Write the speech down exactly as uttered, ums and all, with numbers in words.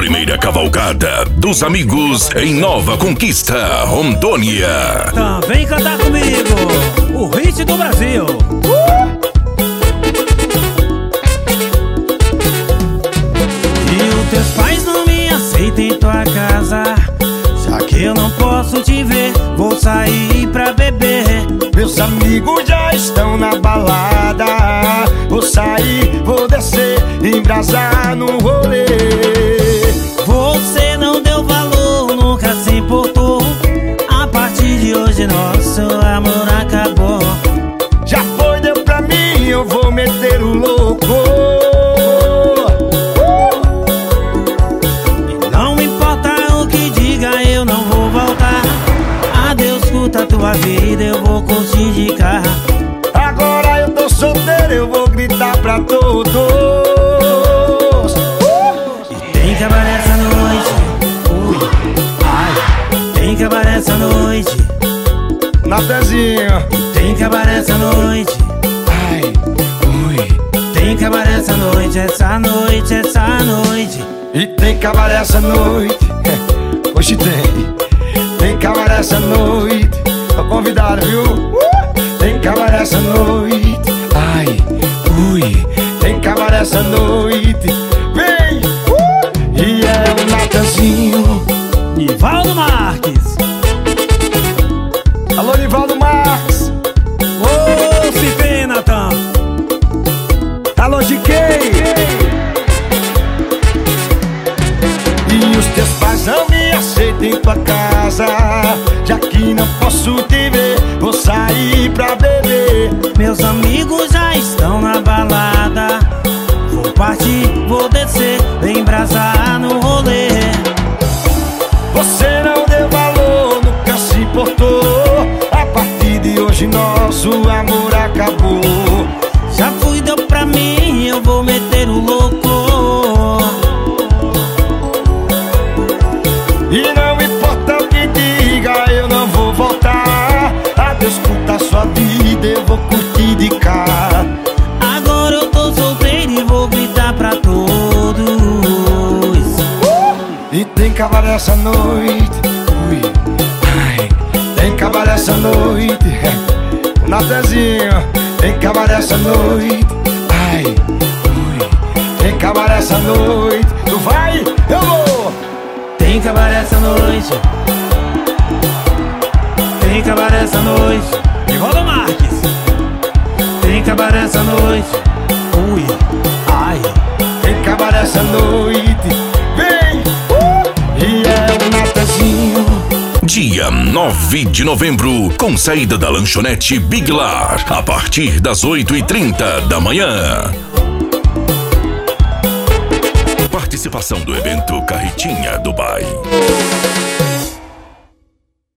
primeira cavalgada dos amigos em Nova Conquista, Rondônia. Então vem cantar comigo o hit do Brasil. uh! E os teus pais não me aceitam em tua casa, já que eu não posso te ver, vou sair pra beber. Meus amigos já estão na balada, vou sair, vou descer, embrasar no rolê. Você não deu valor, nunca se importou. A partir de hoje nosso amor acabou. Já foi, deu pra mim, eu vou meter o louco. E não importa o que diga, eu não vou voltar. Adeus, curta a tua vida, eu vou curtir de carro. Agora eu tô solteiro, eu vou gritar pra todos. E tem que acabar essa noite. Ui, ai. Tem que acabar essa noite. Natanzinho. Tem que acabar essa noite. Ai, ui. Tem que acabar essa noite, essa noite, essa noite. E tem que acabar essa noite. Hoje tem. Tem que acabar essa noite. Tô convidado, viu? Tem que acabar essa noite. Ai, ui. Tem que acabar essa noite. Vem! E é o Natanzinho. Nivaldo Marques. Alô, Nivaldo Marques. Ô, se vem, Natan. Alô, G K. E os teus pais não me aceitam em tua casa, já que não posso te ver, vou sair pra beber. Meus amigos já estão na balada, vou partir, vou descer, embrasar no rolê. Você não deu valor, nunca se importou. A partir de hoje nosso amor acabou. Já fui, deu pra mim, eu vou meter o louco. E não importa o que diga, eu não vou voltar. Adeus, curta a sua vida, eu vou curtir de cá. Agora eu tô solteiro e vou gritar pra todos. E tem que acabar essa noite. Ui, ai, tem que acabar essa noite. Natanzinho, tem que acabar essa noite. Ai, ui, tem que acabar essa noite. Tu vai, eu vou. Tem que acabar essa noite. Tem que acabar essa noite. Nivaldo Marques. Tem que acabar essa noite. Ui, ai. Tem que acabar essa noite. Vem! Uh! E é o Natanzinho. Dia nove de novembro, com saída da lanchonete Big Lar, a partir das oito e trinta da manhã. Participação do evento Carretinha Dubai.